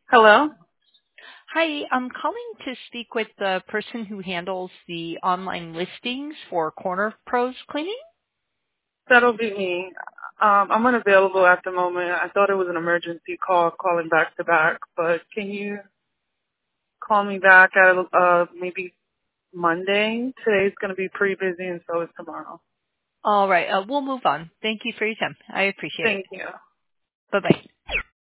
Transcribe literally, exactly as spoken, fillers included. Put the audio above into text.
Hello? Hi, I'm calling to speak with the person who handles the online listings for Corner Pros Cleaning. That'll be me. Um, I'm unavailable at the moment. I thought it was an emergency call calling back to back, but can you call me back at uh, maybe Monday? Today's going to be pretty busy and so is tomorrow. All right, uh, we'll move on. Thank you for your time. I appreciate it. Thank you. Bye-bye.